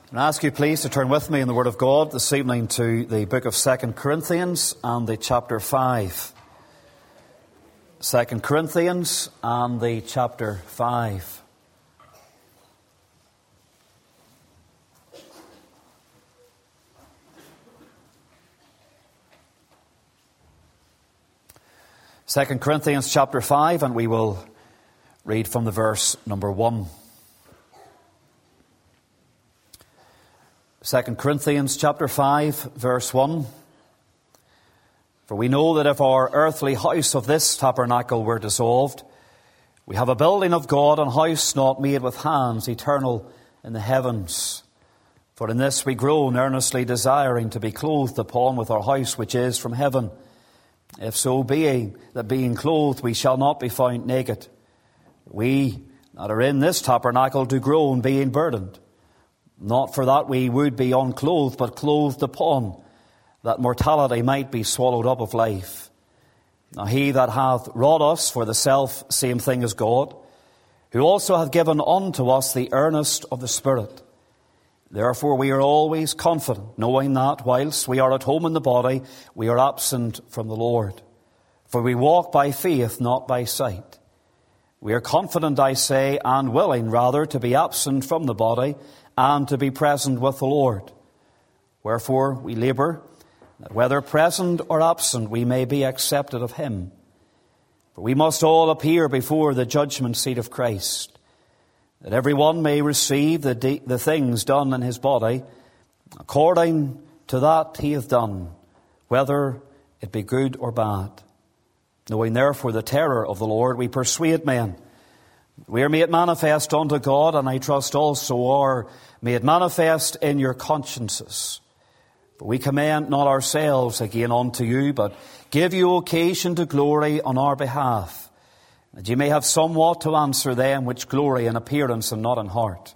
And I ask you please to turn with me in the Word of God this evening to the book of 2 Corinthians and the chapter 5. 2 Corinthians and the chapter 5. Second Corinthians chapter 5, and we will read from the verse number 1. 2 Corinthians chapter 5, verse 1. For we know that if our earthly house of this tabernacle were dissolved, we have a building of God, an house not made with hands, eternal in the heavens. For in this we groan, earnestly desiring to be clothed upon with our house which is from heaven. If so be that being clothed we shall not be found naked. We that are in this tabernacle do groan, being burdened. Not for that we would be unclothed, but clothed upon, that mortality might be swallowed up of life. Now he that hath wrought us for the self same thing as God, who also hath given unto us the earnest of the Spirit. Therefore we are always confident, knowing that whilst we are at home in the body, we are absent from the Lord. For we walk by faith, not by sight. We are confident, I say, and willing rather to be absent from the body, and to be present with the Lord. Wherefore we labour, that whether present or absent we may be accepted of him. For we must all appear before the judgment seat of Christ, that every one may receive the things done in his body, according to that he hath done, whether it be good or bad. Knowing therefore the terror of the Lord, we persuade men. We are made manifest unto God, and I trust also are made manifest in your consciences. For we commend not ourselves again unto you, but give you occasion to glory on our behalf, that ye may have somewhat to answer them which glory in appearance and not in heart.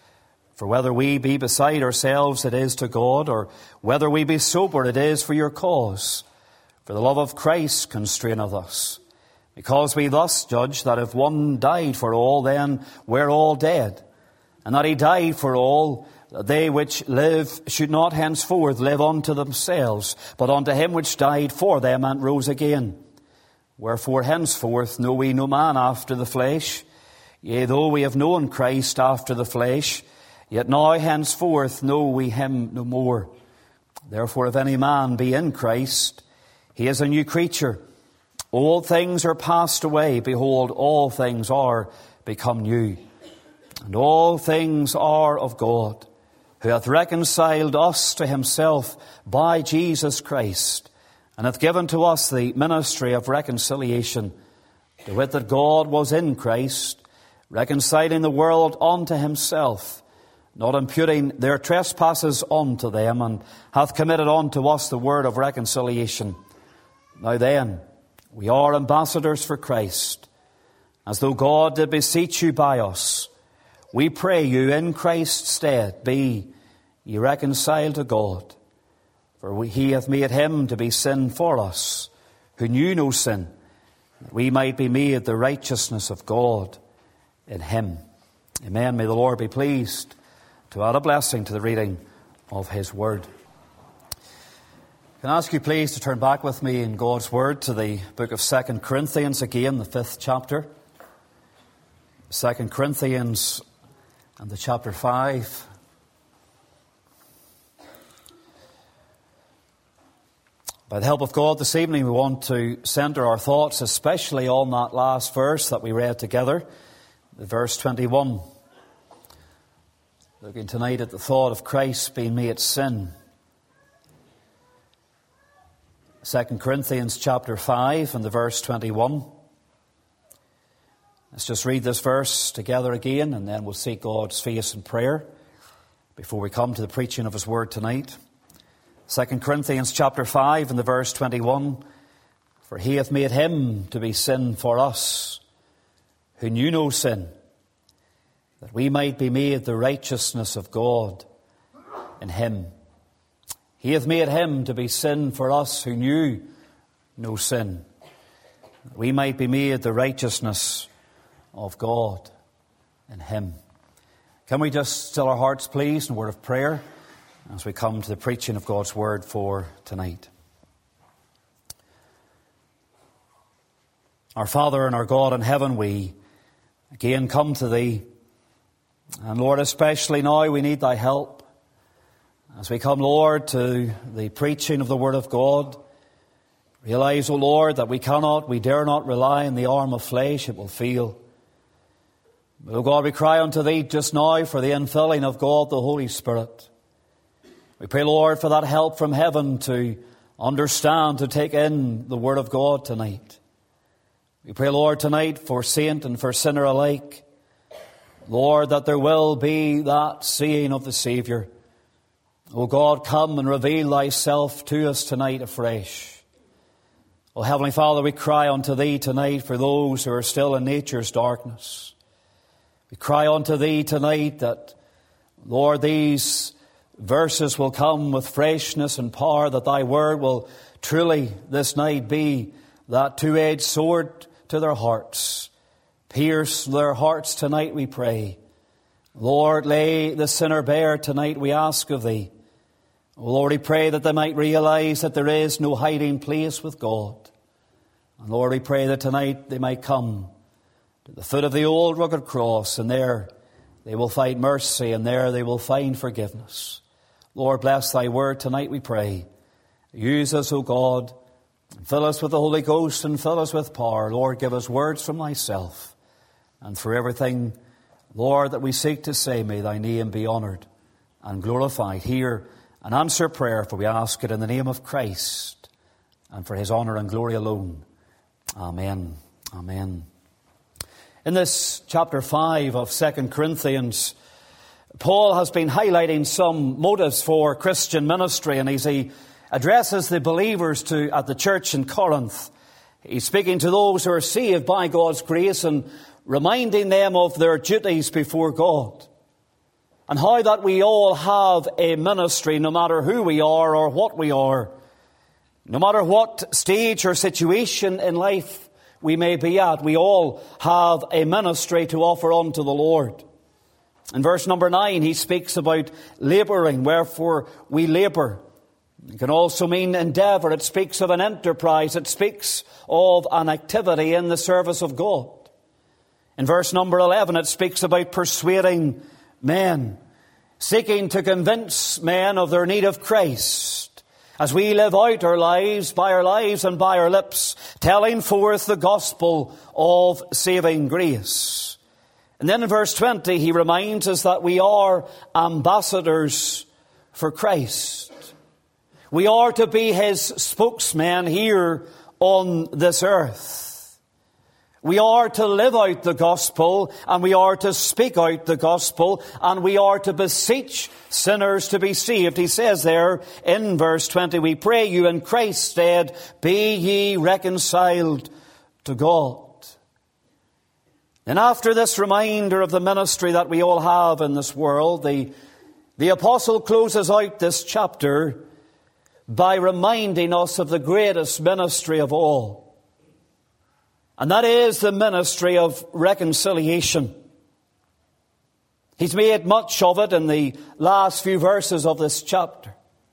For whether we be beside ourselves, it is to God, or whether we be sober, it is for your cause. For the love of Christ constraineth us, because we thus judge that if one died for all, then we're all dead. And that he died for all, that they which live should not henceforth live unto themselves, but unto him which died for them and rose again. Wherefore henceforth know we no man after the flesh. Yea, though we have known Christ after the flesh, yet now henceforth know we him no more. Therefore if any man be in Christ, he is a new creature. Old things are passed away. Behold, all things are become new. And all things are of God, who hath reconciled us to himself by Jesus Christ, and hath given to us the ministry of reconciliation, to wit that God was in Christ, reconciling the world unto himself, not imputing their trespasses unto them, and hath committed unto us the word of reconciliation. Now then, we are ambassadors for Christ, as though God did beseech you by us. We pray you in Christ's stead, be ye reconciled to God. For he hath made him to be sin for us, who knew no sin, that we might be made the righteousness of God in him. Amen. May the Lord be pleased to add a blessing to the reading of his word. Can I ask you please to turn back with me in God's word to the book of 2 Corinthians again, the 5th chapter. 2 Corinthians and the chapter 5. By the help of God this evening, we want to centre our thoughts especially on that last verse that we read together, the verse 21. Looking tonight at the thought of Christ being made sin. 2 Corinthians chapter 5 and the verse 21. Let's just read this verse together again, and then we'll seek God's face in prayer before we come to the preaching of his word tonight. 2 Corinthians chapter 5 and the verse 21. For he hath made him to be sin for us, who knew no sin, that we might be made the righteousness of God in him. He hath made him to be sin for us who knew no sin, that we might be made the righteousness of God in him. Can we just still our hearts, please, in a word of prayer as we come to the preaching of God's Word for tonight. Our Father and our God in heaven, we again come to Thee. And Lord, especially now we need Thy help. As we come, Lord, to the preaching of the Word of God, realize, O Lord, that we dare not rely on the arm of flesh, it will fail. But, O God, we cry unto Thee just now for the infilling of God, the Holy Spirit. We pray, Lord, for that help from heaven to understand, to take in the Word of God tonight. We pray, Lord, tonight for saint and for sinner alike, Lord, that there will be that seeing of the Saviour. O God, come and reveal Thyself to us tonight afresh. O Heavenly Father, we cry unto Thee tonight for those who are still in nature's darkness. We cry unto Thee tonight that, Lord, these verses will come with freshness and power, that Thy Word will truly this night be that two-edged sword to their hearts. Pierce their hearts tonight, we pray. Lord, lay the sinner bare tonight, we ask of Thee. O Lord, we pray that they might realize that there is no hiding place with God. And Lord, we pray that tonight they might come to the foot of the old rugged cross, and there they will find mercy, and there they will find forgiveness. Lord, bless Thy Word tonight, we pray. Use us, O God, and fill us with the Holy Ghost and fill us with power. Lord, give us words from Thyself. And for everything, Lord, that we seek to say, may Thy name be honoured and glorified. Hear and answer prayer, for we ask it in the name of Christ and for His honour and glory alone. Amen. Amen. In this chapter 5 of 2 Corinthians, Paul has been highlighting some motives for Christian ministry, and as he addresses the believers at the church in Corinth, he's speaking to those who are saved by God's grace and reminding them of their duties before God, and how that we all have a ministry, no matter who we are or what we are, no matter what stage or situation in life we may be at. We all have a ministry to offer unto the Lord. In verse number 9, he speaks about labouring, wherefore we labour. It can also mean endeavour. It speaks of an enterprise. It speaks of an activity in the service of God. In verse number 11, it speaks about persuading men, seeking to convince men of their need of Christ, as we live out our lives and by our lips, telling forth the gospel of saving grace. And then in verse 20, he reminds us that we are ambassadors for Christ. We are to be His spokesmen here on this earth. We are to live out the gospel, and we are to speak out the gospel, and we are to beseech sinners to be saved. He says there in verse 20, we pray you in Christ's stead, be ye reconciled to God. And after this reminder of the ministry that we all have in this world, the apostle closes out this chapter by reminding us of the greatest ministry of all. And that is the ministry of reconciliation. He's made much of it in the last few verses of this chapter.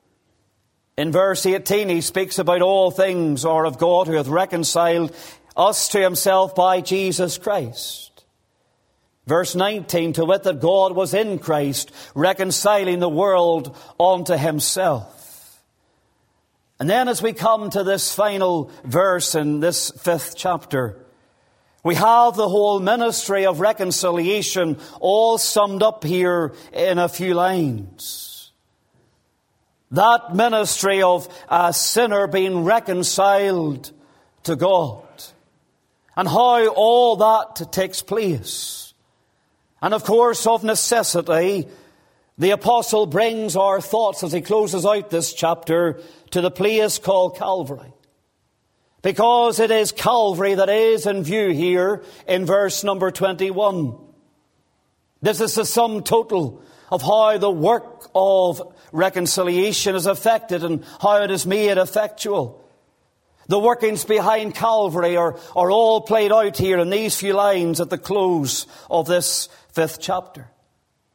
In verse 18, he speaks about all things are of God, who hath reconciled us to Himself by Jesus Christ. Verse 19, to wit that God was in Christ, reconciling the world unto Himself. And then as we come to this final verse in this 5th chapter, we have the whole ministry of reconciliation all summed up here in a few lines. That ministry of a sinner being reconciled to God, and how all that takes place. And of course, of necessity, the apostle brings our thoughts as he closes out this chapter to the place called Calvary. Because it is Calvary that is in view here in verse number 21. This is the sum total of how the work of reconciliation is effected and how it is made effectual. The workings behind Calvary are all played out here in these few lines at the close of this 5th chapter.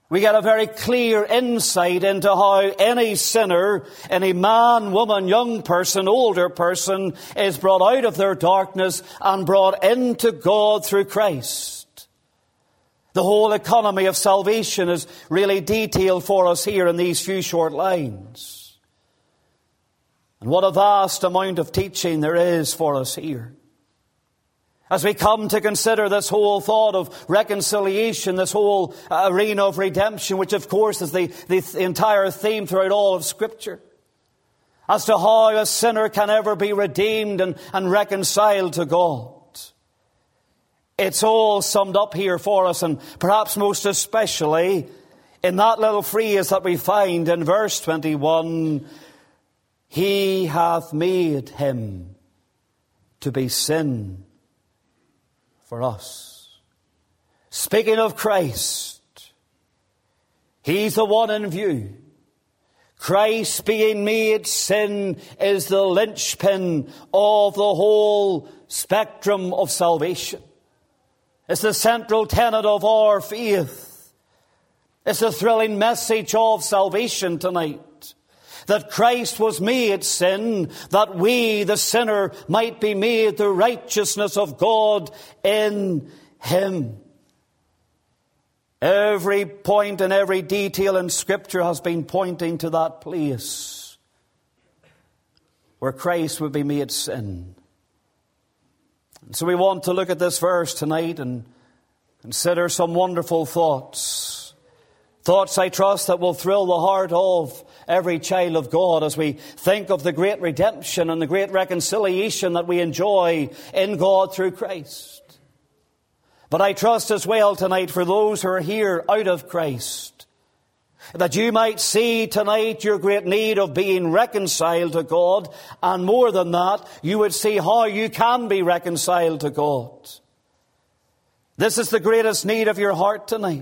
we get a very clear insight into how any sinner, any man, woman, young person, older person, is brought out of their darkness and brought into God through Christ. The whole economy of salvation is really detailed for us here in these few short lines. And what a vast amount of teaching there is for us here. As we come to consider this whole thought of reconciliation, this whole arena of redemption, which of course is the entire theme throughout all of Scripture, as to how a sinner can ever be redeemed and reconciled to God. It's all summed up here for us, and perhaps most especially in that little phrase that we find in verse 21, He hath made him to be sin for us. Speaking of Christ, He's the one in view. Christ being made sin is the linchpin of the whole spectrum of salvation. It's the central tenet of our faith. It's the thrilling message of salvation tonight. That Christ was made sin, that we, the sinner, might be made the righteousness of God in Him. Every point and every detail in Scripture has been pointing to that place where Christ would be made sin. And so we want to look at this verse tonight and consider some wonderful thoughts. Thoughts, I trust, that will thrill the heart of every child of God as we think of the great redemption and the great reconciliation that we enjoy in God through Christ. But I trust as well tonight for those who are here out of Christ, that you might see tonight your great need of being reconciled to God, and more than that, you would see how you can be reconciled to God. This is the greatest need of your heart tonight.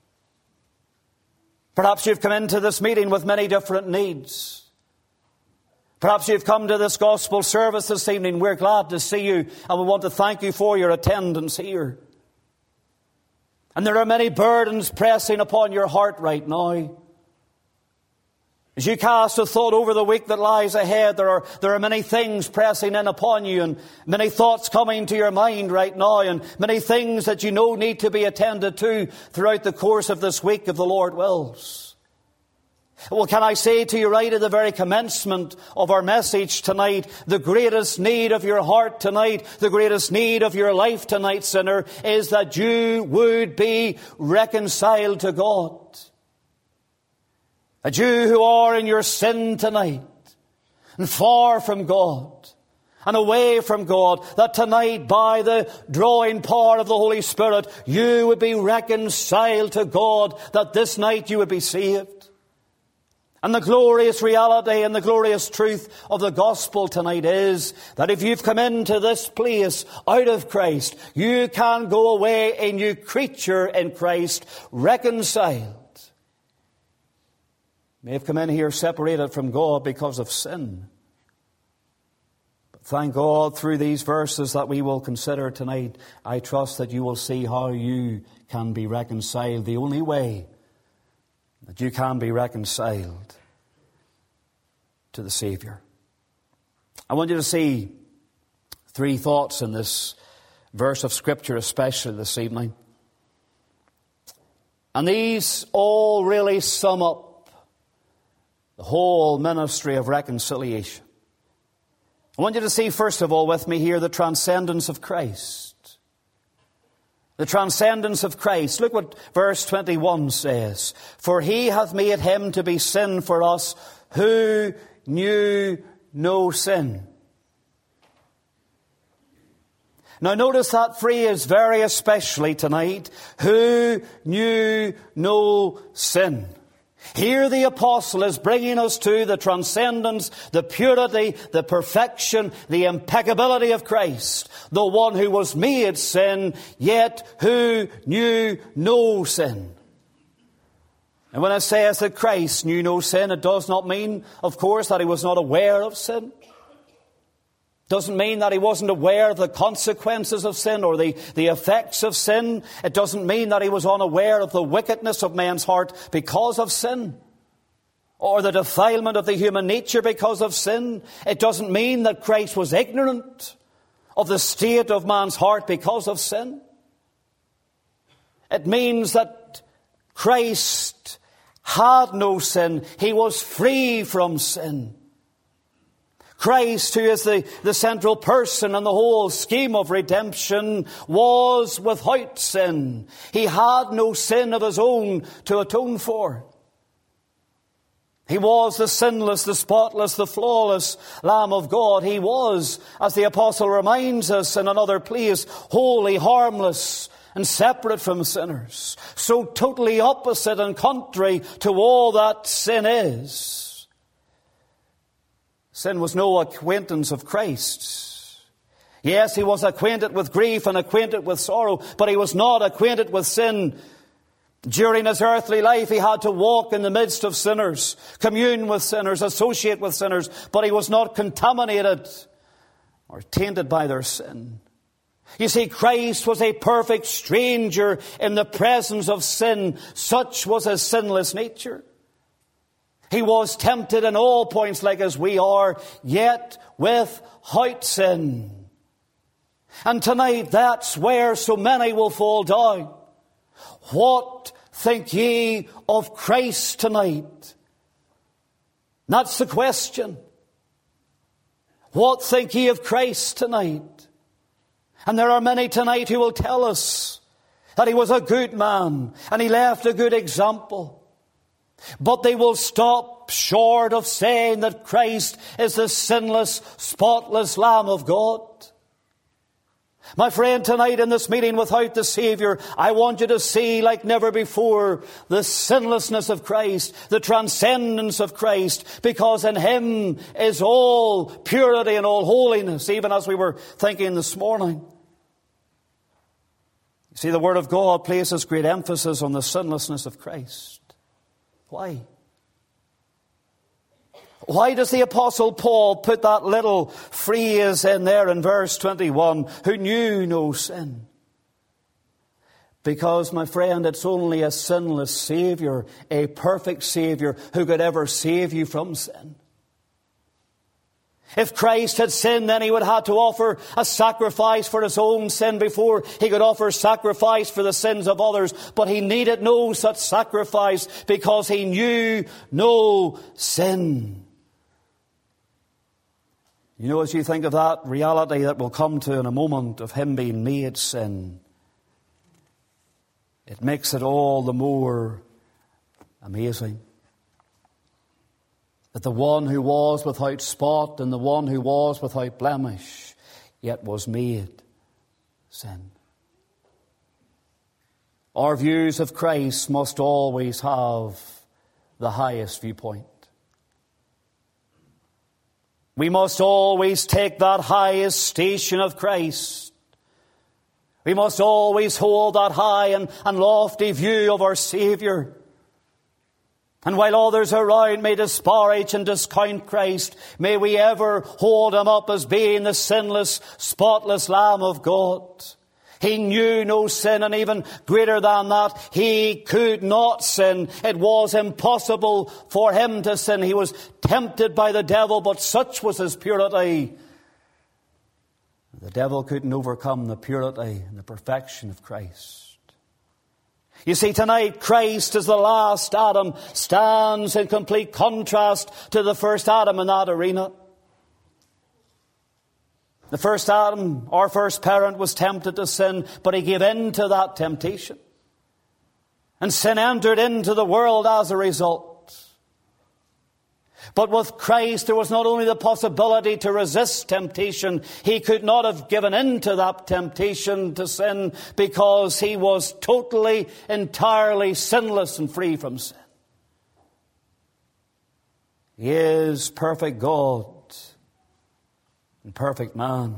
Perhaps you've come into this meeting with many different needs. Perhaps you've come to this gospel service this evening. We're glad to see you, and we want to thank you for your attendance here. And there are many burdens pressing upon your heart right now. As you cast a thought over the week that lies ahead, there are many things pressing in upon you, and many thoughts coming to your mind right now, and many things that you know need to be attended to throughout the course of this week, if the Lord wills. Well, can I say to you right at the very commencement of our message tonight, the greatest need of your heart tonight, the greatest need of your life tonight, sinner, is that you would be reconciled to God. That you who are in your sin tonight, and far from God, and away from God, that tonight by the drawing power of the Holy Spirit, you would be reconciled to God, that this night you would be saved. And the glorious reality and the glorious truth of the gospel tonight is that if you've come into this place out of Christ, you can go away a new creature in Christ, reconciled. You may have come in here separated from God because of sin. But thank God through these verses that we will consider tonight, I trust that you will see how you can be reconciled. The only way that you can be reconciled to the Savior. I want you to see three thoughts in this verse of Scripture, especially this evening. And these all really sum up the whole ministry of reconciliation. I want you to see, first of all, with me here, the transcendence of Christ. The transcendence of Christ. Look what verse 21 says. For He hath made Him to be sin for us who knew no sin. Now notice that phrase very especially tonight. Who knew no sin. Here the apostle is bringing us to the transcendence, the purity, the perfection, the impeccability of Christ. The one who was made sin, yet who knew no sin. And when it says that Christ knew no sin, it does not mean, of course, that He was not aware of sin. Doesn't mean that he wasn't aware of the consequences of sin or the effects of sin. It doesn't mean that he was unaware of the wickedness of man's heart because of sin, or the defilement of the human nature because of sin. It doesn't mean that Christ was ignorant of the state of man's heart because of sin. It means that Christ had no sin. He was free from sin. Christ, who is the central person in the whole scheme of redemption, was without sin. He had no sin of his own to atone for. He was the sinless, the spotless, the flawless Lamb of God. He was, as the apostle reminds us in another place, holy, harmless, and separate from sinners. So totally opposite and contrary to all that sin is. Sin was no acquaintance of Christ's. Yes, he was acquainted with grief and acquainted with sorrow, but he was not acquainted with sin. During his earthly life, he had to walk in the midst of sinners, commune with sinners, associate with sinners, but he was not contaminated or tainted by their sin. You see, Christ was a perfect stranger in the presence of sin. Such was his sinless nature. He was tempted in all points like as we are, yet without sin. And tonight, that's where so many will fall down. What think ye of Christ tonight? That's the question. What think ye of Christ tonight? And there are many tonight who will tell us that he was a good man and he left a good example. But they will stop short of saying that Christ is the sinless, spotless Lamb of God. My friend, tonight in this meeting without the Savior, I want you to see like never before the sinlessness of Christ, the transcendence of Christ, because in him is all purity and all holiness, even as we were thinking this morning. You see, the Word of God places great emphasis on the sinlessness of Christ. Why? Why does the Apostle Paul put that little phrase in there in verse 21, who knew no sin? Because, my friend, it's only a sinless Savior, a perfect Savior, who could ever save you from sin. If Christ had sinned, then he would have to offer a sacrifice for his own sin before he could offer sacrifice for the sins of others. But he needed no such sacrifice because he knew no sin. You know, as you think of that reality that we'll come to in a moment of him being made sin, it makes it all the more amazing that the one who was without spot and the one who was without blemish yet was made sin. Our views of Christ must always have the highest viewpoint. We must always take that highest station of Christ. We must always hold that high and lofty view of our Savior. And while others around may disparage and discount Christ, may we ever hold him up as being the sinless, spotless Lamb of God. He knew no sin, and even greater than that, he could not sin. It was impossible for him to sin. He was tempted by the devil, but such was his purity. The devil couldn't overcome the purity and the perfection of Christ. You see, tonight, Christ as the last Adam stands in complete contrast to the first Adam in that arena. The first Adam, our first parent, was tempted to sin, but he gave in to that temptation. And sin entered into the world as a result. But with Christ, there was not only the possibility to resist temptation, he could not have given in to that temptation to sin because he was totally, entirely sinless and free from sin. He is perfect God and perfect man.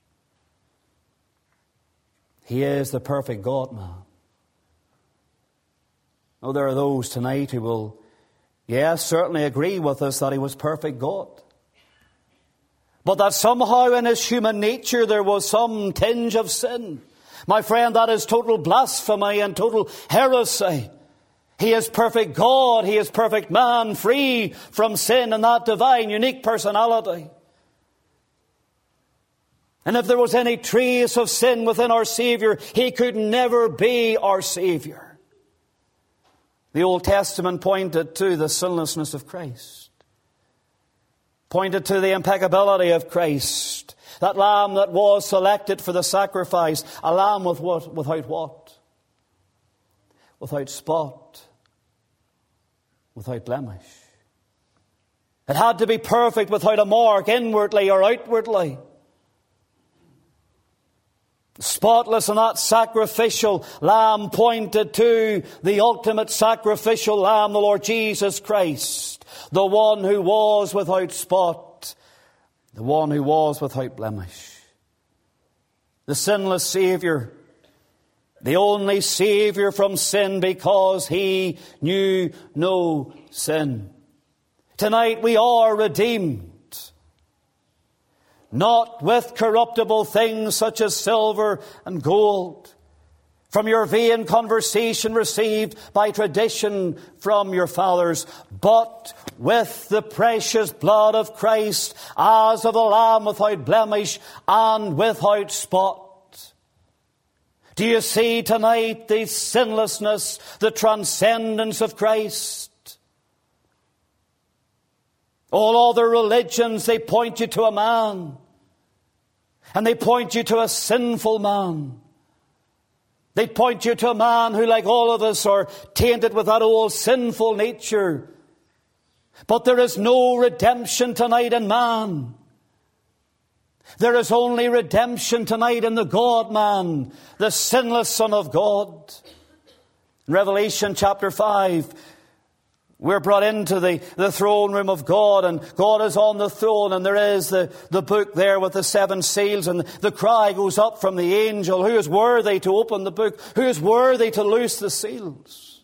He is the perfect God-man. Oh, there are those tonight who will, yes, certainly agree with us that he was perfect God. but that somehow in his human nature there was some tinge of sin. My friend, that is total blasphemy and total heresy. He is perfect God. He is perfect man, free from sin and that divine, unique personality. And if there was any trace of sin within our Savior, He could never be our Savior. The Old Testament pointed to the sinlessness of Christ. Pointed to the impeccability of Christ. That lamb that was selected for the sacrifice. A lamb with what? Without what? Without spot. Without blemish. It had to be perfect without a mark, inwardly or outwardly. Spotless, and that sacrificial lamb pointed to the ultimate sacrificial lamb, the Lord Jesus Christ. The one who was without spot. The one who was without blemish. The sinless Savior. The only Savior from sin, because He knew no sin. Tonight we are redeemed. Not with corruptible things such as silver and gold, from your vain conversation received by tradition from your fathers, but with the precious blood of Christ, as of a lamb without blemish and without spot. Do you see tonight the sinlessness, the transcendence of Christ? All other religions, they point you to a man. And they point you to a sinful man. They point you to a man who, like all of us, are tainted with that old sinful nature. But there is no redemption tonight in man. There is only redemption tonight in the God-man, the sinless Son of God. In Revelation chapter 5, we're brought into the throne room of God, and God is on the throne, and there is the book there with the 7 seals, and the cry goes up from the angel, who is worthy to open the book? Who is worthy to loose the seals?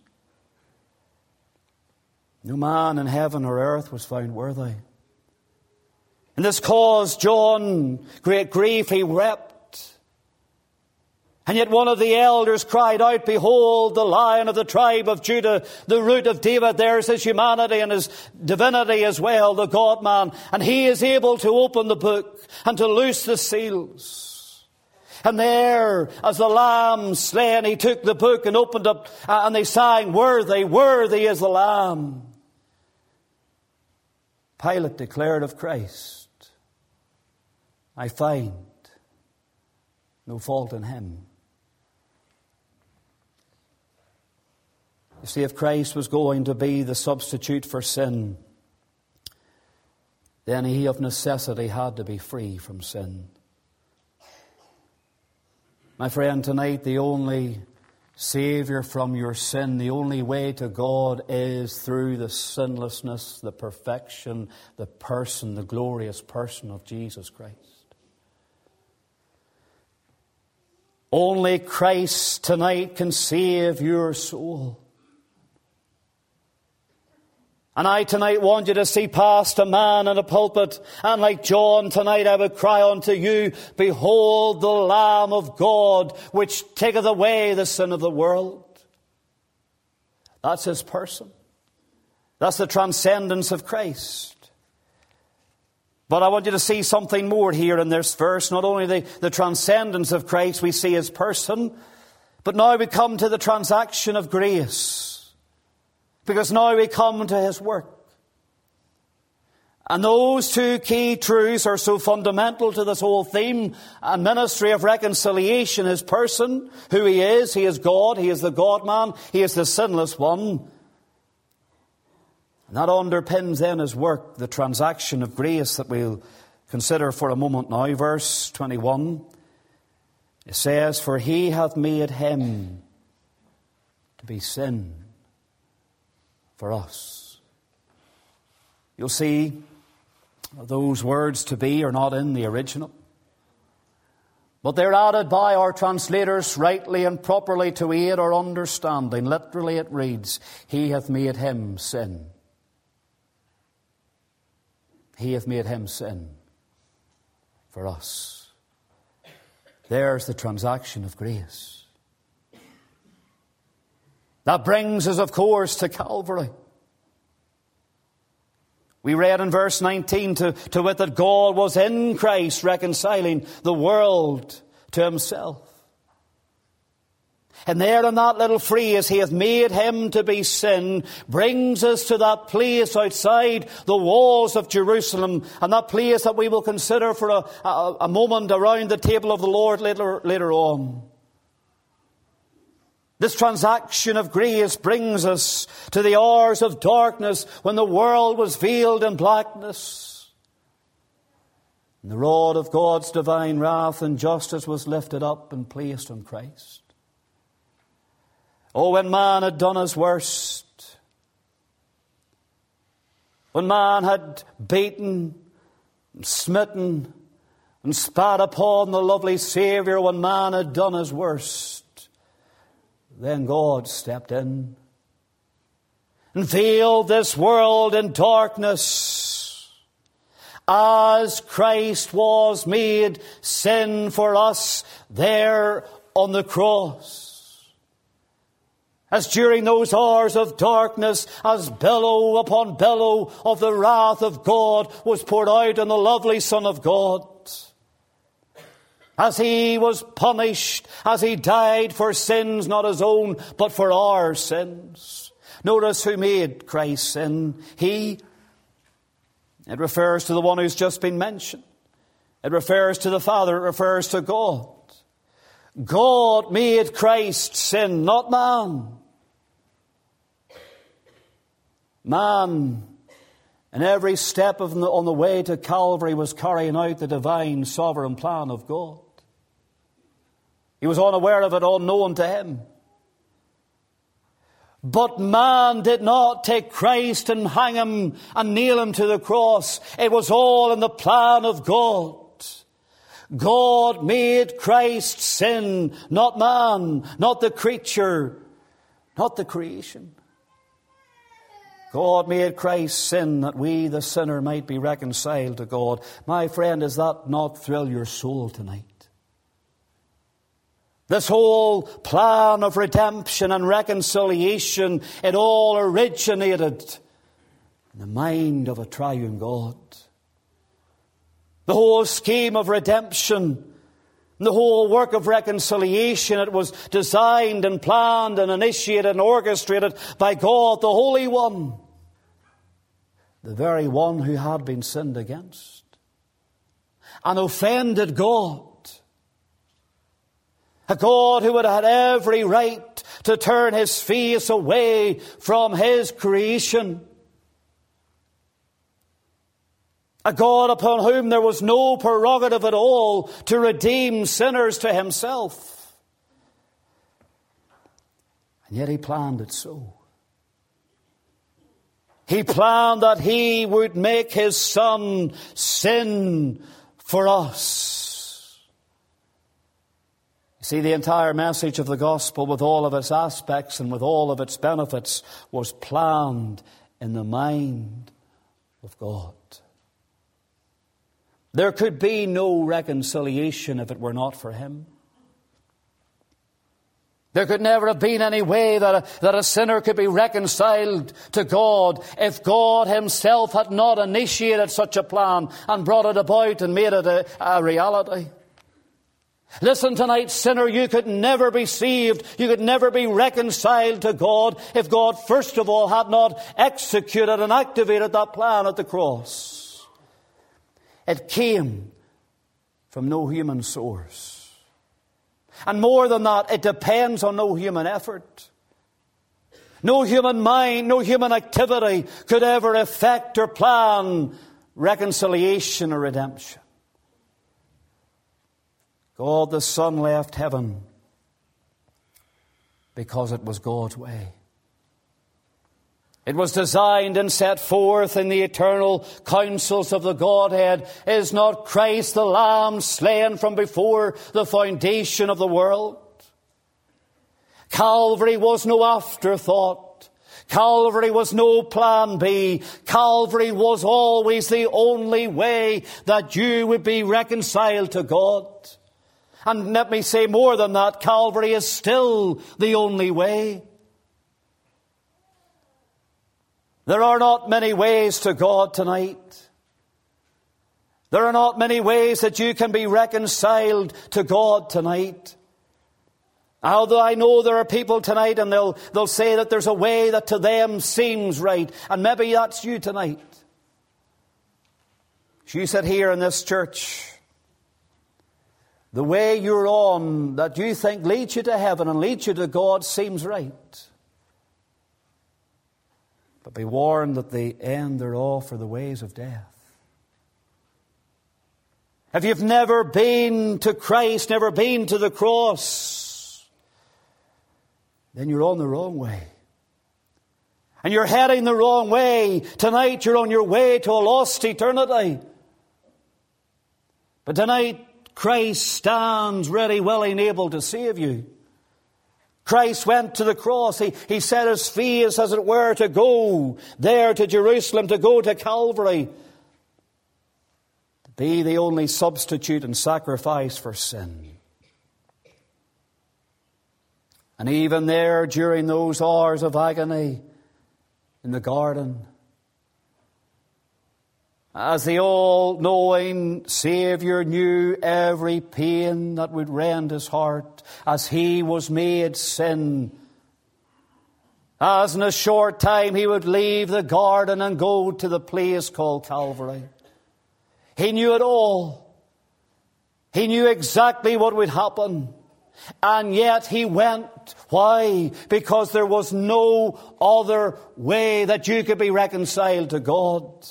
No man in heaven or earth was found worthy. And this caused John great grief. He wept. And yet one of the elders cried out, "Behold, the Lion of the tribe of Judah, the Root of David." There's His humanity and His divinity as well, the God-man. And He is able to open the book and to loose the seals. And there, as the Lamb slain, He took the book and opened up, and they sang, "Worthy, worthy is the Lamb." Pilate declared of Christ, "I find no fault in Him." You see, if Christ was going to be the substitute for sin, then He of necessity had to be free from sin. My friend, tonight the only Savior from your sin, the only way to God is through the sinlessness, the perfection, the person, the glorious person of Jesus Christ. Only Christ tonight can save your soul. And I tonight want you to see past a man in a pulpit, and like John tonight I would cry unto you, "Behold the Lamb of God, which taketh away the sin of the world." That's His person. That's the transcendence of Christ. But I want you to see something more here in this verse. Not only the transcendence of Christ, we see His person, but now we come to the transaction of grace. Because now we come to His work. And those two key truths are so fundamental to this whole theme and ministry of reconciliation. His person, who He is God, He is the God-man, He is the sinless one. And that underpins then His work, the transaction of grace that we'll consider for a moment now. Verse 21, it says, "For He hath made Him to be sin for us." You'll see those words "to be" are not in the original, but they're added by our translators rightly and properly to aid our understanding. Literally it reads, "He hath made Him sin." He hath made Him sin. for us. There's the transaction of grace. That brings us, of course, to Calvary. We read in verse 19 to wit that God was in Christ reconciling the world to himself. And there in that little phrase, he hath made him to be sin, brings us to that place outside the walls of Jerusalem, and that place that we will consider for a moment around the table of the Lord later on. This transaction of grace brings us to the hours of darkness when the world was veiled in blackness. And the rod of God's divine wrath and justice was lifted up and placed on Christ. Oh, when man had done his worst, when man had beaten, and smitten, and spat upon the lovely Saviour, when man had done his worst, then God stepped in and veiled this world in darkness, as Christ was made sin for us there on the cross. As during those hours of darkness, as billow upon billow of the wrath of God was poured out on the lovely Son of God, as he was punished, as he died for sins not his own, but for our sins. Notice who made Christ sin. He. It refers to the one who's just been mentioned. It refers to the Father. It refers to God. God made Christ sin, not man. Man, in every step on the way to Calvary, was carrying out the divine sovereign plan of God. He was unaware of it, unknown to him. But man did not take Christ and hang him and nail him to the cross. It was all in the plan of God. God made Christ sin, not man, not the creature, not the creation. God made Christ sin that we, the sinner, might be reconciled to God. My friend, does that not thrill your soul tonight? This whole plan of redemption and reconciliation, it all originated in the mind of a triune God. The whole scheme of redemption, the whole work of reconciliation, it was designed and planned and initiated and orchestrated by God, the Holy One. The very one who had been sinned against and offended God. A God who would have had every right to turn his face away from his creation. A God upon whom there was no prerogative at all to redeem sinners to himself. And yet he planned it so. He planned that he would make his Son sin for us. You see, the entire message of the gospel, with all of its aspects and with all of its benefits, was planned in the mind of God. There could be no reconciliation if it were not for him. There could never have been any way that a sinner could be reconciled to God if God himself had not initiated such a plan and brought it about and made it a reality. Listen tonight, sinner, you could never be saved, you could never be reconciled to God if God first of all had not executed and activated that plan at the cross. It came from no human source. And more than that, it depends on no human effort. No human mind, no human activity could ever effect or plan reconciliation or redemption. God the Son left heaven because it was God's way. It was designed and set forth in the eternal counsels of the Godhead. Is not Christ the Lamb slain from before the foundation of the world? Calvary was no afterthought. Calvary was no plan B. Calvary was always the only way that you would be reconciled to God. And let me say more than that, Calvary is still the only way. There are not many ways to God tonight. There are not many ways that you can be reconciled to God tonight. Although I know there are people tonight and they'll say that there's a way that to them seems right. And maybe that's you tonight. As you sit here in this church, the way you're on that you think leads you to heaven and leads you to God seems right. But be warned that the end thereof are the ways of death. If you've never been to Christ, never been to the cross, then you're on the wrong way. And you're heading the wrong way. Tonight you're on your way to a lost eternity. But tonight Christ stands ready, willing, able to save you. Christ went to the cross. He set his face, as it were, to go there to Jerusalem, to go to Calvary. To be the only substitute and sacrifice for sin. And even there, during those hours of agony in the garden, as the all-knowing Saviour knew every pain that would rend his heart, as he was made sin, as in a short time he would leave the garden and go to the place called Calvary. He knew it all. He knew exactly what would happen. And yet he went. Why? Because there was no other way that you could be reconciled to God.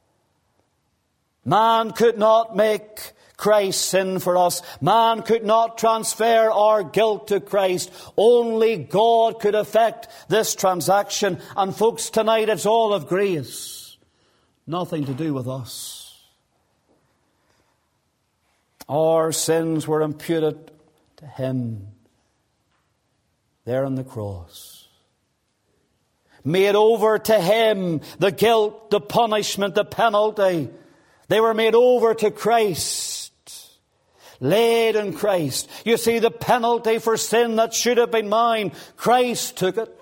Man could not make Christ sin for us. Man could not transfer our guilt to Christ. Only God could effect this transaction. And folks, tonight it's all of grace. Nothing to do with us. Our sins were imputed to him there on the cross. Made over to him the guilt, the punishment, the penalty. They were made over to Christ. Laid in Christ. You see, the penalty for sin that should have been mine, Christ took it.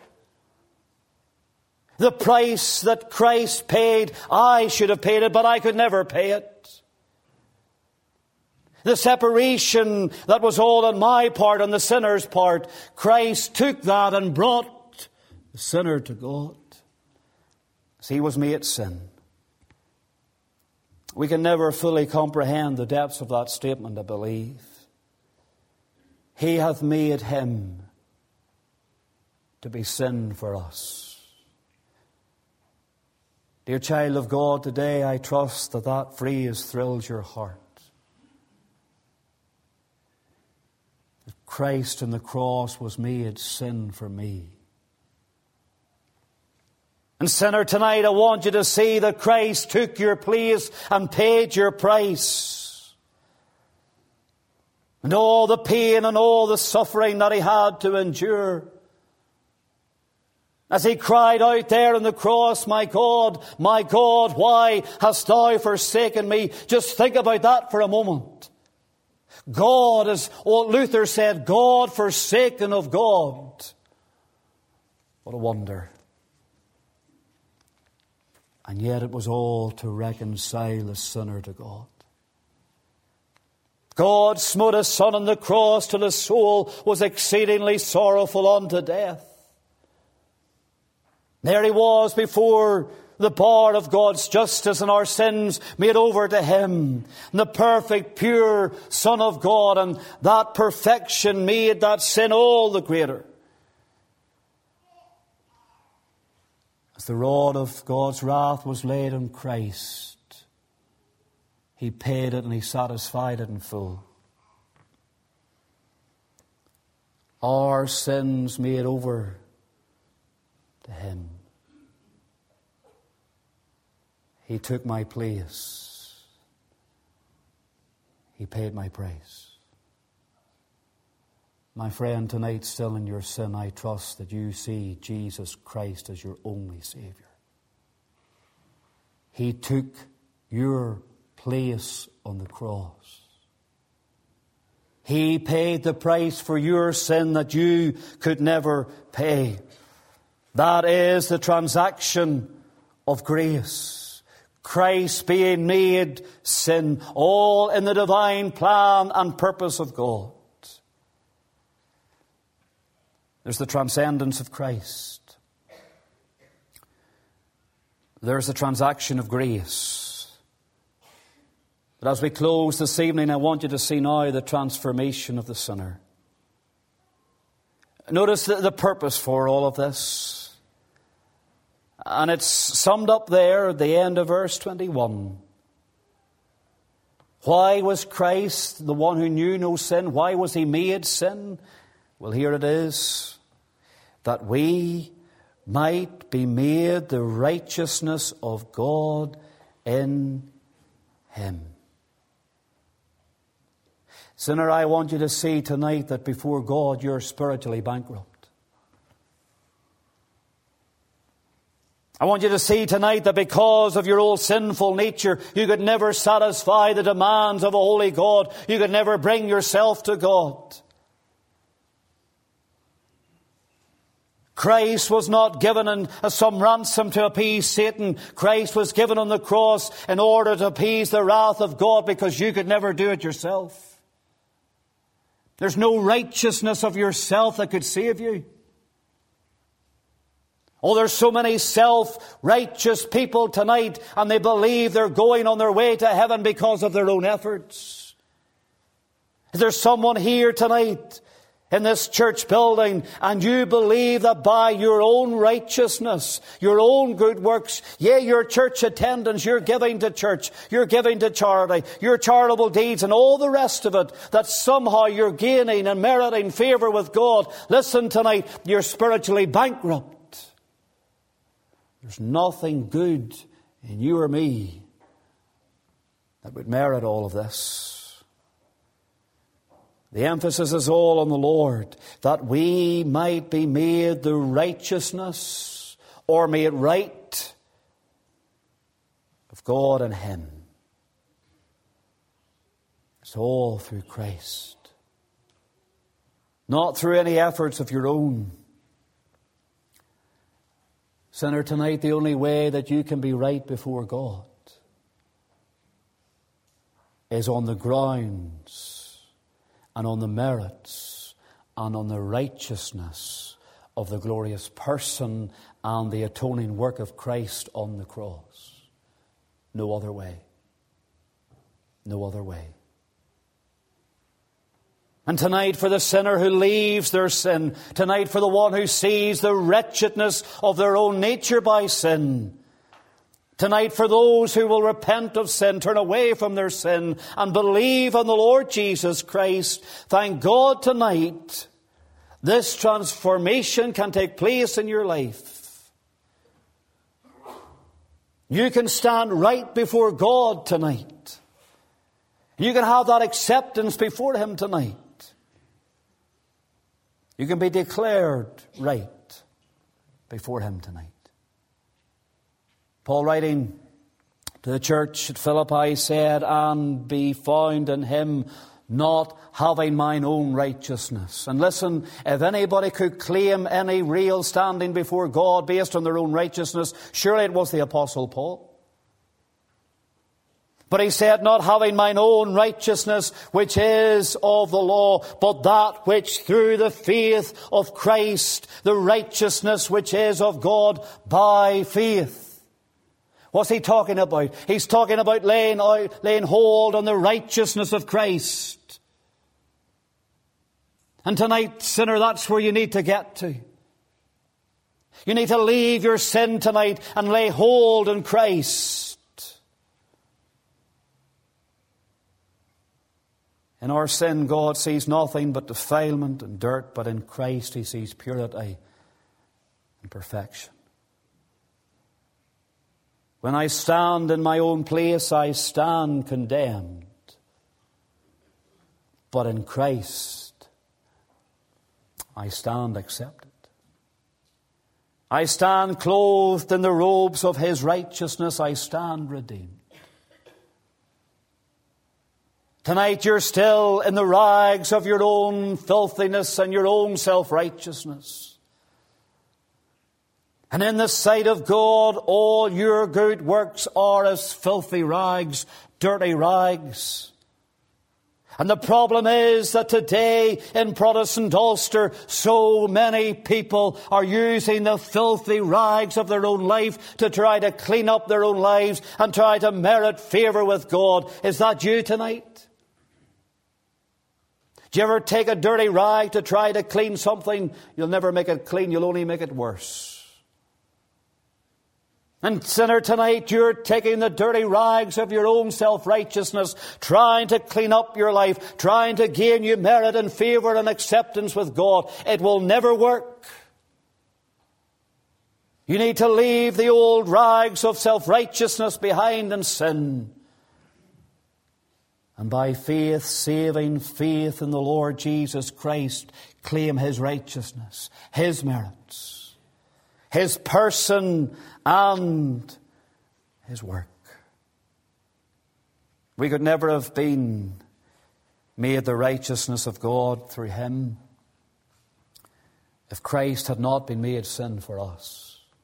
The price that Christ paid, I should have paid it, but I could never pay it. The separation that was all on my part, on the sinner's part, Christ took that and brought the sinner to God. As he was made sin. We can never fully comprehend the depths of that statement, I believe. He hath made him to be sin for us. Dear child of God, today I trust that that phrase thrills your heart. That Christ on the cross was made sin for me. And sinner, tonight I want you to see that Christ took your place and paid your price. And all the pain and all the suffering that he had to endure. As he cried out there on the cross, my God, why hast thou forsaken me? Just think about that for a moment. God, as old Luther said, God forsaken of God. What a wonder. And yet it was all to reconcile the sinner to God. God smote his Son on the cross till his soul was exceedingly sorrowful unto death. There he was before the bar of God's justice, and our sins made over to him. And the perfect, pure Son of God, and that perfection made that sin all the greater. As the rod of God's wrath was laid on Christ, he paid it and he satisfied it in full. Our sins made over to him. He took my place. He paid my price. My friend, tonight, still in your sin, I trust that you see Jesus Christ as your only Saviour. He took your place on the cross. He paid the price for your sin that you could never pay. That is the transaction of grace. Christ being made sin, all in the divine plan and purpose of God. There's the transcendence of Christ. There's the transaction of grace. But as we close this evening, I want you to see now the transformation of the sinner. Notice the purpose for all of this. And it's summed up there at the end of verse 21. Why was Christ the one who knew no sin? Why was he made sin? Well, here it is. That we might be made the righteousness of God in him. Sinner, I want you to see tonight that before God you're spiritually bankrupt. I want you to see tonight that because of your old sinful nature, you could never satisfy the demands of a holy God. You could never bring yourself to God. Christ was not given as some ransom to appease Satan. Christ was given on the cross in order to appease the wrath of God because you could never do it yourself. There's no righteousness of yourself that could save you. Oh, there's so many self-righteous people tonight, and they believe they're going on their way to heaven because of their own efforts. Is there someone here tonight in this church building, and you believe that by your own righteousness, your own good works, your church attendance, your giving to church, your giving to charity, your charitable deeds and all the rest of it, that somehow you're gaining and meriting favour with God? Listen tonight, you're spiritually bankrupt. There's nothing good in you or me that would merit all of this. The emphasis is all on the Lord, that we might be made the righteousness or made right of God in him. It's all through Christ. Not through any efforts of your own. Sinner, tonight the only way that you can be right before God is on the grounds and on the merits and on the righteousness of the glorious person and the atoning work of Christ on the cross. No other way. No other way. And tonight for the sinner who leaves their sin, tonight for the one who sees the wretchedness of their own nature by sin, tonight for those who will repent of sin, turn away from their sin and believe on the Lord Jesus Christ, thank God tonight this transformation can take place in your life. You can stand right before God tonight. You can have that acceptance before him tonight. You can be declared right before him tonight. Paul, writing to the church at Philippi, said, "And be found in him, not having mine own righteousness." And listen, if anybody could claim any real standing before God based on their own righteousness, surely it was the Apostle Paul. But he said, "Not having mine own righteousness, which is of the law, but that which through the faith of Christ, the righteousness which is of God by faith." What's he talking about? He's talking about laying hold on the righteousness of Christ. And tonight, sinner, that's where you need to get to. You need to leave your sin tonight and lay hold on Christ. In our sin, God sees nothing but defilement and dirt, but in Christ he sees purity and perfection. When I stand in my own place, I stand condemned. But in Christ, I stand accepted. I stand clothed in the robes of His righteousness. I stand redeemed. Tonight you're still in the rags of your own filthiness and your own self-righteousness. And in the sight of God, all your good works are as filthy rags, dirty rags. And the problem is that today in Protestant Ulster, so many people are using the filthy rags of their own life to try to clean up their own lives and try to merit favour with God. Is that you tonight? Do you ever take a dirty rag to try to clean something? You'll never make it clean, you'll only make it worse. And sinner, tonight you're taking the dirty rags of your own self-righteousness, trying to clean up your life, trying to gain you merit and favour and acceptance with God. It will never work. You need to leave the old rags of self-righteousness behind and sin. And by faith, saving faith in the Lord Jesus Christ, claim His righteousness, His merits, His person and His work. We could never have been made the righteousness of God through Him if Christ had not been made sin for us.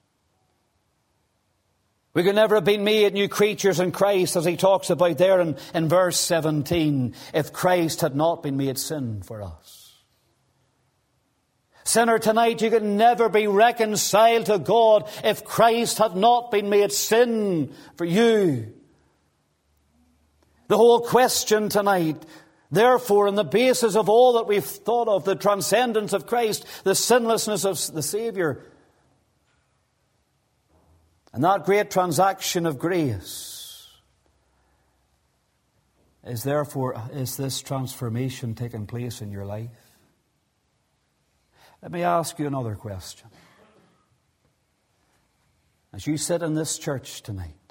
We could never have been made new creatures in Christ, as he talks about there in verse 17, if Christ had not been made sin for us. Sinner, tonight you could never be reconciled to God if Christ had not been made sin for you. The whole question tonight, therefore, on the basis of all that we've thought of, the transcendence of Christ, the sinlessness of the Saviour, and that great transaction of grace, is this transformation taking place in your life? Let me ask you another question. As you sit in this church tonight,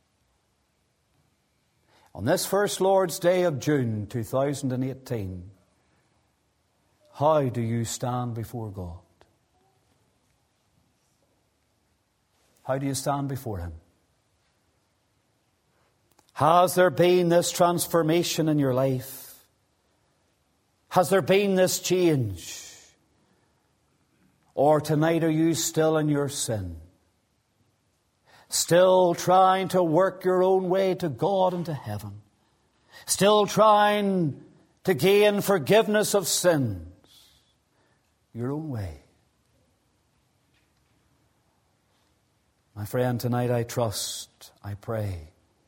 on this first Lord's Day of June 2018, how do you stand before God? How do you stand before Him? Has there been this transformation in your life? Has there been this change? Or tonight are you still in your sin? Still trying to work your own way to God and to heaven? Still trying to gain forgiveness of sins your own way? My friend, tonight I trust, I pray,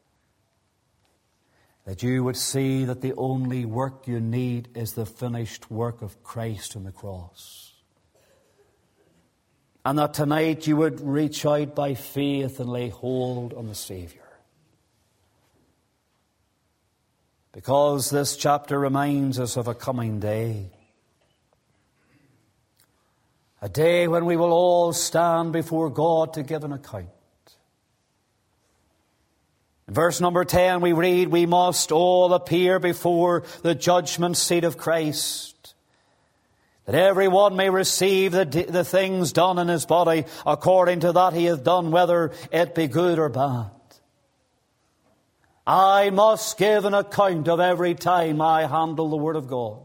that you would see that the only work you need is the finished work of Christ on the cross. And that tonight you would reach out by faith and lay hold on the Saviour. Because this chapter reminds us of a coming day. A day when we will all stand before God to give an account. In verse number 10 we read, we must all appear before the judgment seat of Christ, that every one may receive the things done in his body according to that he hath done, whether it be good or bad. I must give an account of every time I handle the Word of God.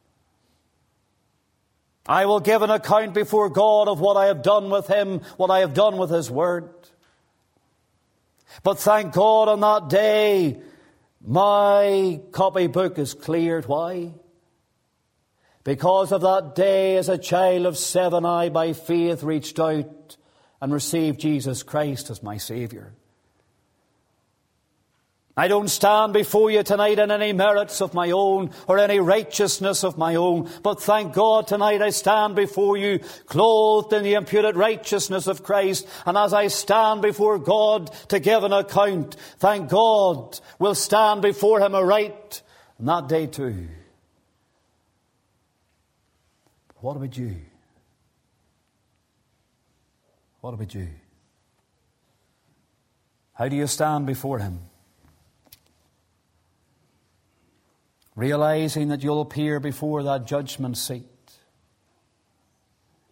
I will give an account before God of what I have done with Him, what I have done with His Word. But thank God on that day, my copybook is cleared. Why? Because of that day, as a child of 7, I by faith reached out and received Jesus Christ as my Saviour. I don't stand before you tonight in any merits of my own or any righteousness of my own. But thank God tonight I stand before you clothed in the imputed righteousness of Christ. And as I stand before God to give an account, thank God we'll stand before Him aright on that day too. But what about you? What about you? How do you stand before Him? Realizing that you'll appear before that judgment seat.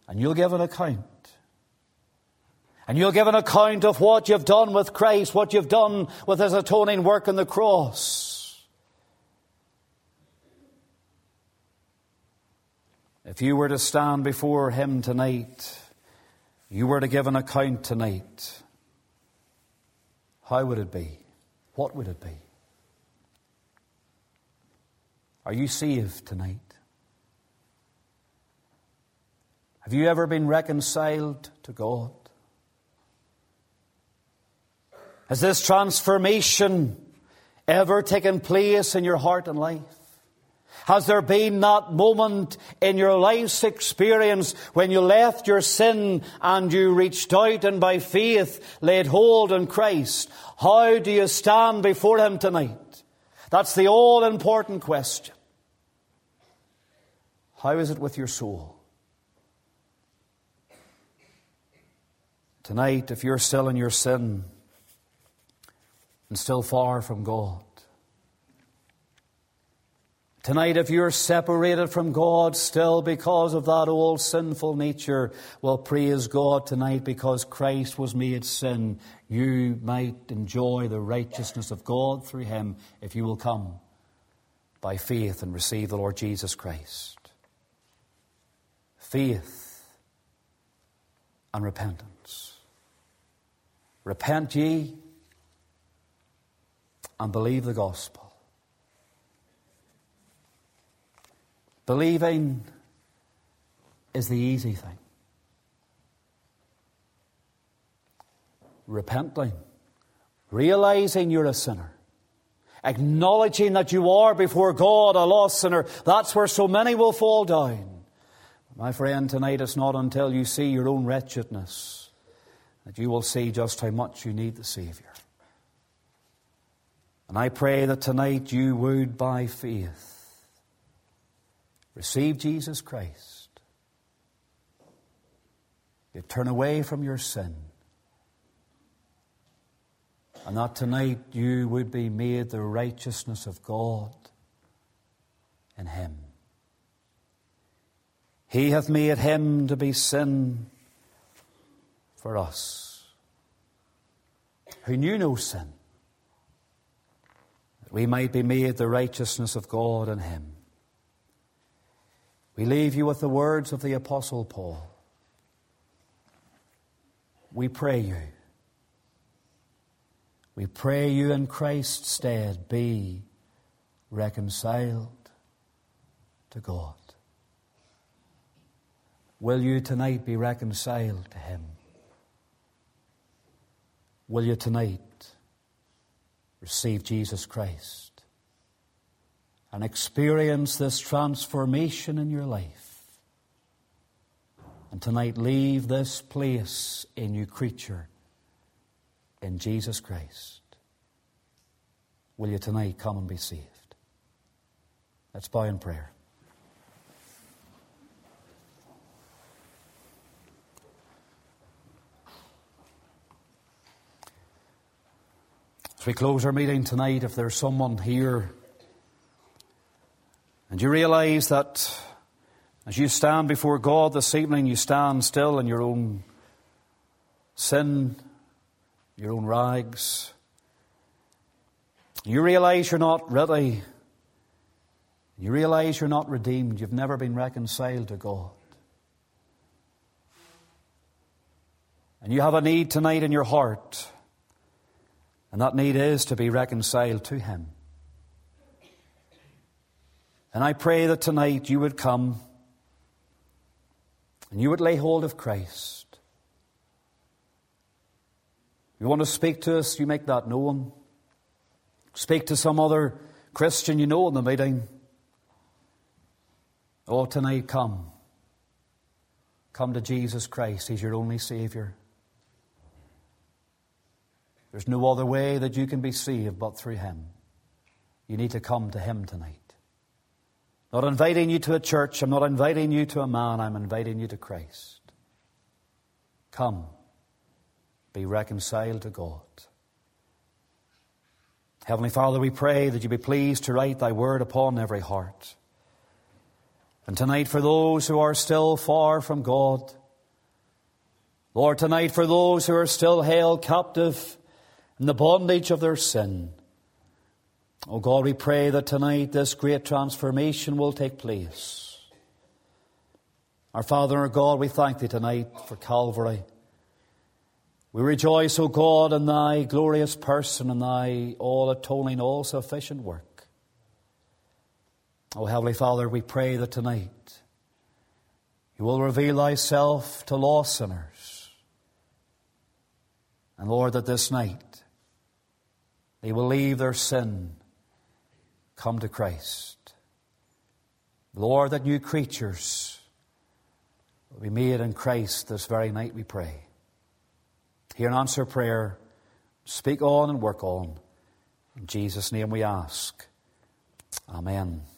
And you'll give an account. And you'll give an account of what you've done with Christ, what you've done with His atoning work on the cross. If you were to stand before Him tonight, you were to give an account tonight, how would it be? What would it be? Are you saved tonight? Have you ever been reconciled to God? Has this transformation ever taken place in your heart and life? Has there been that moment in your life's experience when you left your sin and you reached out and by faith laid hold on Christ? How do you stand before Him tonight? That's the all-important question. How is it with your soul? Tonight, if you're still in your sin and still far from God, tonight, if you're separated from God still because of that old sinful nature, well, praise God tonight, because Christ was made sin. You might enjoy the righteousness of God through Him if you will come by faith and receive the Lord Jesus Christ. Faith and repentance. Repent ye and believe the gospel. Believing is the easy thing. Repenting, realizing you're a sinner, acknowledging that you are before God a lost sinner, that's where so many will fall down. My friend, tonight it's not until you see your own wretchedness that you will see just how much you need the Savior. And I pray that tonight you would, by faith, receive Jesus Christ. You turn away from your sin. And that tonight you would be made the righteousness of God in Him. He hath made Him to be sin for us, who knew no sin, that we might be made the righteousness of God in Him. We leave you with the words of the Apostle Paul. We pray you in Christ's stead be reconciled to God. Will you tonight be reconciled to Him? Will you tonight receive Jesus Christ and experience this transformation in your life? And tonight leave this place a new creature in Jesus Christ. Will you tonight come and be saved? Let's bow in prayer. As we close our meeting tonight, if there's someone here and you realize that as you stand before God this evening, you stand still in your own sin, your own rags. You realize you're not ready. You realize you're not redeemed. You've never been reconciled to God. And you have a need tonight in your heart. And that need is to be reconciled to Him. And I pray that tonight you would come and you would lay hold of Christ. You want to speak to us, you make that known. Speak to some other Christian you know in the meeting. Oh, tonight come. Come to Jesus Christ. He's your only Savior. There's no other way that you can be saved but through Him. You need to come to Him tonight. Not inviting you to a church. I'm not inviting you to a man. I'm inviting you to Christ. Come. Be reconciled to God. Heavenly Father, we pray that you be pleased to write Thy word upon every heart. And tonight for those who are still far from God, Lord, tonight for those who are still held captive in the bondage of their sin, oh God, we pray that tonight this great transformation will take place. Our Father and our God, we thank Thee tonight for Calvary. We rejoice, O God, in Thy glorious person and Thy all-atoning, all-sufficient work. O Heavenly Father, we pray that tonight You will reveal Thyself to lost sinners. And Lord, that this night they will leave their sin, come to Christ. Lord, that new creatures will be made in Christ this very night, we pray. Hear and answer prayer. Speak on and work on. In Jesus' name we ask. Amen.